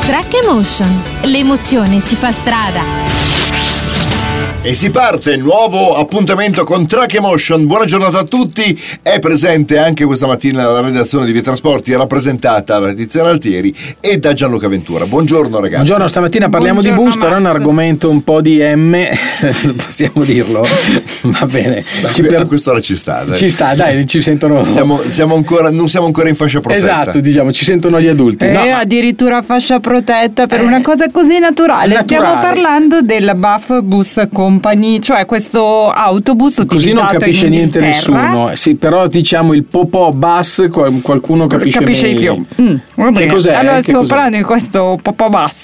Track Emotion. L'emozione si fa strada. E si parte, nuovo appuntamento con Track Emotion. Buona giornata a tutti. È presente anche questa mattina la redazione di Vietrasporti, rappresentata da Tiziana Altieri e da Gianluca Ventura. Buongiorno ragazzi. Buongiorno, stamattina parliamo di bus, però è un argomento un po' di possiamo dirlo. Va bene. A quest'ora ci sta. Dai. Ci sta, dai, ci sentono. Non siamo ancora in fascia protetta. Esatto, diciamo, ci sentono gli adulti. Addirittura fascia protetta per una cosa così naturale. Stiamo parlando della Buff Bus Company, cioè questo autobus così non capisce niente nessuno. Sì, però diciamo il Popò Bus qualcuno capisce di più. Che cos'è? Allora stiamo parlando di questo Popò Bus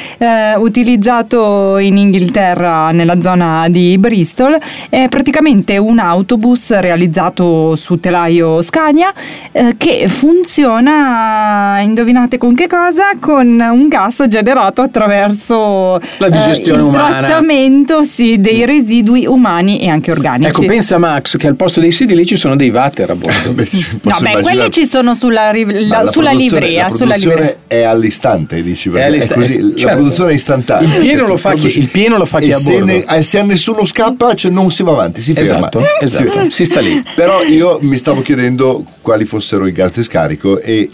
utilizzato in Inghilterra nella zona di Bristol. È praticamente un autobus realizzato su telaio Scania che funziona, indovinate con che cosa? Con un gas generato attraverso la digestione il umana, trattamento dei residui umani e anche organici. Ecco, pensa Max che al posto dei sedi lì ci sono dei water a bordo. Quelli ci sono sulla livrea. La produzione è all'istante, dici, è così, certo. La produzione è istantanea. Il pieno lo fa chi a bordo. Se a nessuno scappa, non si va avanti, si ferma. Esatto. Si sta lì. Però io mi stavo chiedendo quali fossero i gas di scarico e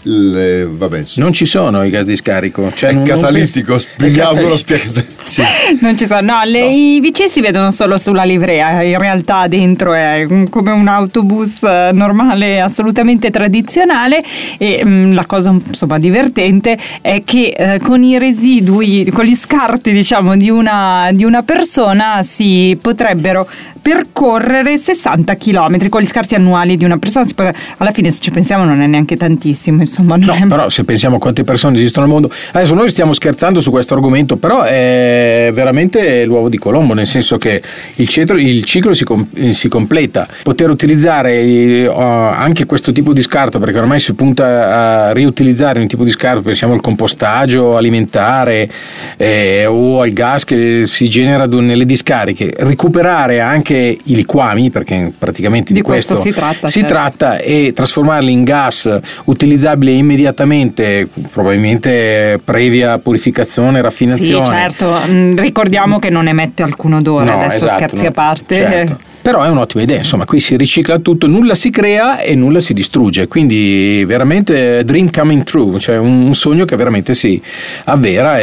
non ci sono i gas di scarico, cioè è catalitico, spieghiamolo. Sì. Non ci sono, i VC si vedono solo sulla livrea, in realtà dentro è come un autobus normale, assolutamente tradizionale. E la cosa insomma divertente è che con i residui, con gli scarti diciamo di una persona si potrebbero percorrere 60 km con gli scarti annuali di una persona. Alla fine, se ci pensiamo, non è neanche tantissimo, insomma. Però se pensiamo a quante persone esistono al mondo, adesso noi stiamo scherzando su questo argomento, però è veramente l'uovo di Colombo, nel senso che il ciclo si completa. Poter utilizzare anche questo tipo di scarto, perché ormai si punta a riutilizzare un tipo di scarto, pensiamo al compostaggio alimentare o al gas che si genera nelle discariche, recuperare anche i liquami, perché praticamente di questo si tratta, e trasformarli in gas utilizzabile immediatamente, probabilmente previa purificazione e raffinazione. Sì, certo, ricordiamo che non emette alcun odore, adesso scherzi a parte. Certo. Però è un'ottima idea, insomma, qui si ricicla tutto, nulla si crea e nulla si distrugge, quindi veramente dream coming true, cioè un sogno che veramente si avvera.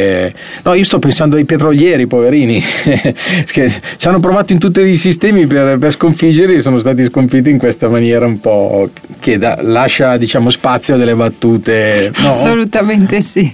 Io sto pensando ai petrolieri, poverini, che ci hanno provato in tutti i sistemi per sconfiggerli e sono stati sconfitti in questa maniera un po' che lascia, diciamo, spazio a delle battute. No? Assolutamente sì.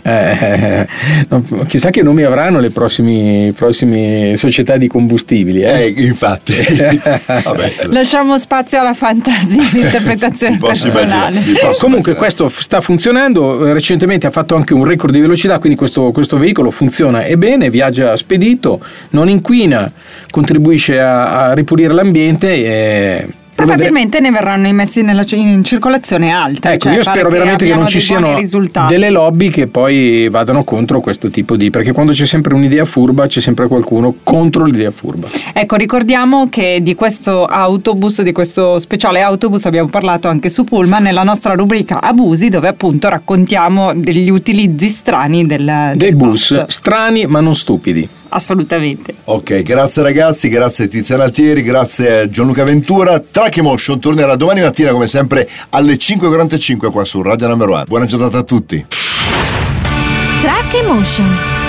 Chissà che nomi avranno le prossime società di combustibili. Infatti. Vabbè. Lasciamo spazio alla fantasia di interpretazione personale. Comunque questo sta funzionando. Recentemente ha fatto anche un record di velocità, quindi questo veicolo funziona e bene, viaggia spedito, non inquina, contribuisce a ripulire l'ambiente. Probabilmente ne verranno immessi in circolazione alta. Ecco, io spero veramente che non ci siano delle lobby che poi vadano contro questo tipo perché quando c'è sempre un'idea furba c'è sempre qualcuno contro l'idea furba. Ecco, ricordiamo che di questo autobus, di questo speciale autobus abbiamo parlato anche su Pullman nella nostra rubrica Abusi, dove appunto raccontiamo degli utilizzi strani del bus. Strani ma non stupidi. Assolutamente. Ok, grazie ragazzi, grazie Tiziana Altieri, grazie Gianluca Ventura. Track Emotion tornerà domani mattina come sempre alle 5:45 qua su Radio Number One. Buona giornata a tutti. Track Emotion.